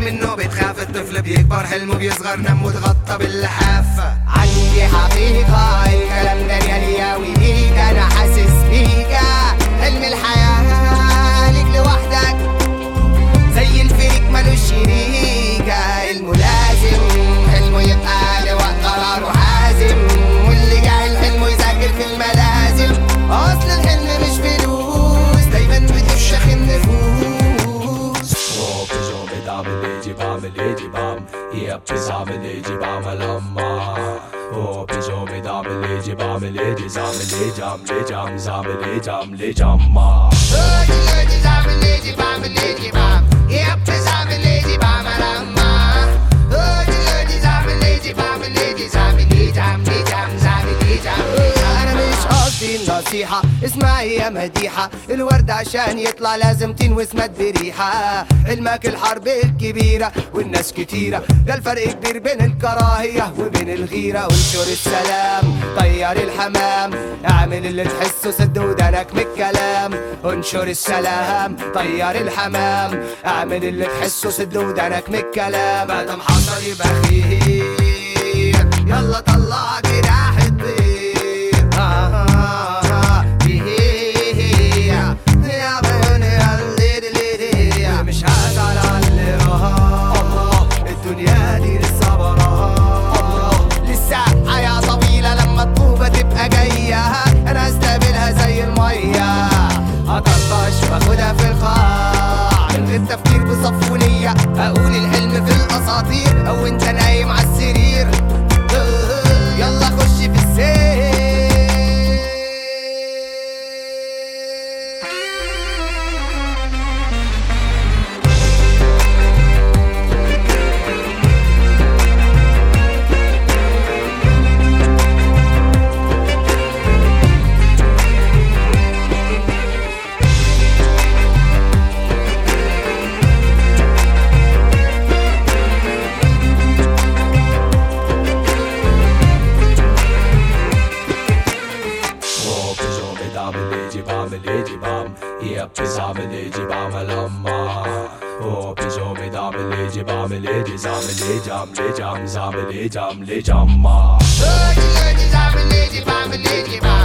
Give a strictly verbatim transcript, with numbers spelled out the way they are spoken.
منه بتخاف، الطفل بيكبر حلمه بيصغر نمه اتغطى باللحاف. عندي حقيقة الكلام ده ريالياوي ليك، أنا حاسس بيك. حلم الحياة ليك لوحدك زي الفريق ملوش شريك. حلمه لازم حلمه يبقى لوقت قراره حازم، واللي جاهل حلمه يذاكر في الملازم. أصل الحلم مش فلوس دايما بتفشخ النفوس. هو بيجامي بعمل ايدي بعمل ايدي بعمل يابي زعمل ايدي بعمل اما هو بيجامي بعمل ايدي بعمل ايدي زعمل ايدي عمل ايدي عم زعمل ايدي عمل ايدي عما ايدي زعمل ايدي بعمل ايدي بعمل يابي زعمل ايدي بعمل اما ايدي زعمل ايدي بعمل ايدي زعمل ايدي عمل ايدي عم زعمل ايدي عمل. انا مش قصدي النصيحة اسمعي يا مديحة، الورد عشان يطلع لازم تنوس مد بريحة. حلمك الحرب الكبيرة والناس كتيرة، ده الفرق كبير بين الكراهية وبين الغيرة. وانشر السلام طير الحمام، اعمل اللي تحسه سد ودانك من الكلام. انشر السلام طير الحمام، اعمل اللي تحسه سد ودانك من الكلام. مادام حصل يبقى خير، يلا طلع جراح الطير. آه آه آه يا بيوني الليلي مش هزعل على اللي راح. الدنيا دي لسه براها، لسه حياة طويلة لما الطوبة تبقى جاية انا استقبلها زي المية. هطرطش واخدها في القاع من غير تفكير بصف ونية، اقول الحلم في الاساطير او انت نايم على السرير. يلا خش في السير. بعمل ايدي بعمل يابي زعمل ايدي بعمل اما هو بيجامي بعمل ايدي بعمل ايدي زعمل ايدي عمل ايدي عم زعمل ايدي عمل ايدي عما ايدي زعمل ايدي بعمل ايدي بعمل